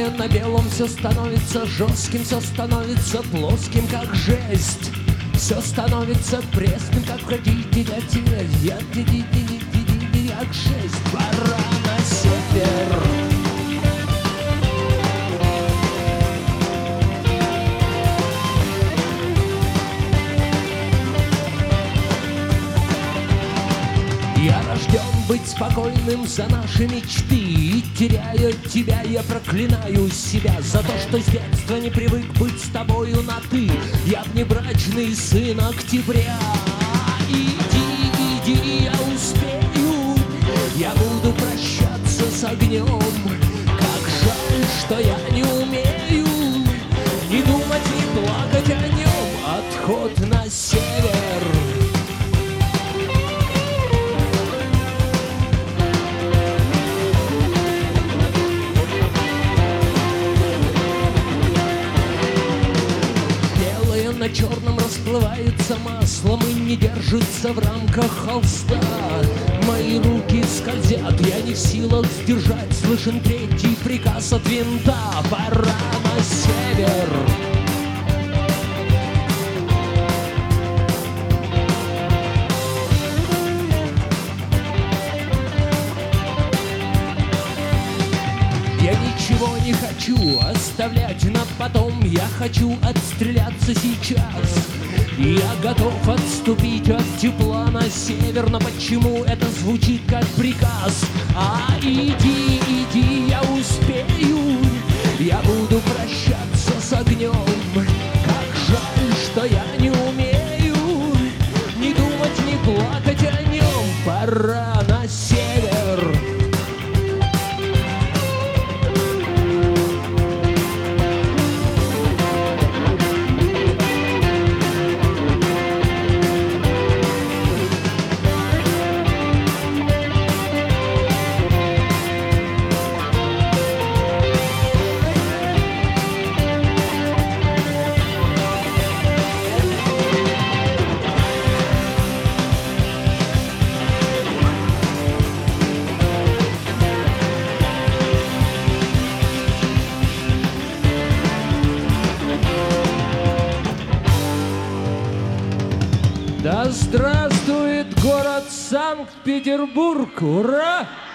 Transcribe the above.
Белое на белом все становится жестким, все становится плоским, как жесть. Все становится пресным, как родители, как жесть. Пора на север. Я рожден быть спокойным за наши мечты, и теряя тебя, я проклинаю себя за то, что с детства не привык быть с тобою на «ты». Я внебрачный сын октября. Иди, иди, я успею, я буду прощаться с огнем. Как жаль, что я не умею ни думать, ни плакать о нем. Отход на север. На черном расплывается маслом и не держится в рамках холста. Мои руки скользят, я не в силах сдержать. Слышен третий приказ от винта. Пора на север. Я ничего не хочу оставлять на потом. Я хочу отстреляться сейчас. Я готов отступить от тепла на север. Но почему это звучит как приказ? Иди, иди, я успею. Я буду прощаться с огнем. Как жаль, что я не умею ни думать, ни плакать о нем. Пора на север. Да здравствует город Санкт-Петербург! Ура!